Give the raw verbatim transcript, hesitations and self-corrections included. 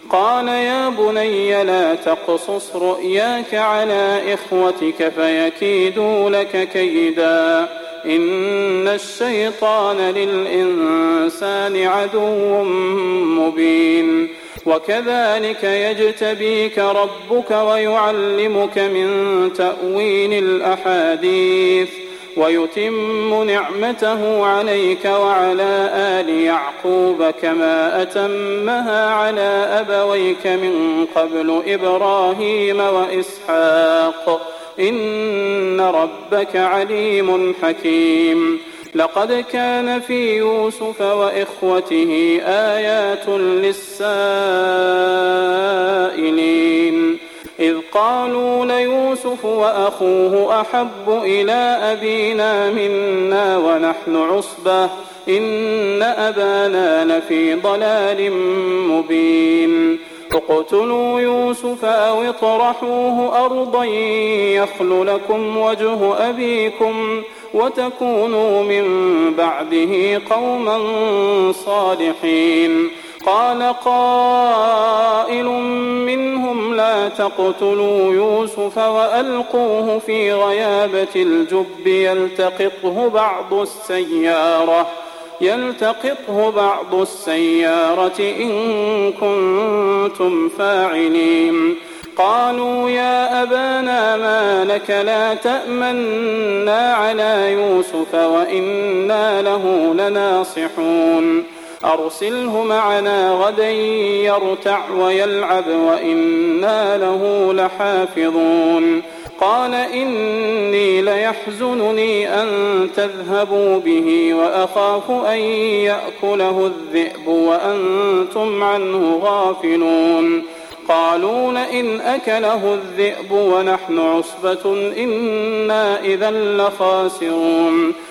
قال يا بني لا تقصص رؤياك على إخوتك فيكيدوا لك كيدا إن الشيطان للإنسان عدو مبين وكذلك يجتبيك ربك ويعلمك من تأويل الأحاديث ويتم نعمته عليك وعلى آل يعقوب كما أتمها على أبويك من قبل إبراهيم وإسحاق إن ربك عليم حكيم لقد كان في يوسف وإخوته آيات للسائلين إذ قالوا ليوسف وأخوه أحب إلى أبينا منا ونحن عصبة إن أبانا لفي ضلال مبين اقتلوا يوسف أو اطرحوه أرضا يخل لكم وجه أبيكم وتكونوا من بعده قوما صالحين قال قائل منهم لا تقتلوا يوسف وألقوه في غيابة الجب يلتقطه بعض السيارة يلتقطه بعض السيارة إن كنتم فاعلين قالوا يا أبانا ما لك لا تأمنا على يوسف وإنا له لناصحون أرسله معنا غدا يرتع ويلعب وإنا له لحافظون قال إني ليحزنني أن تذهبوا به وأخاف أن يأكله الذئب وأنتم عنه غافلون قالوا لئن أكله الذئب ونحن عصبة إنا إذا لخاسرون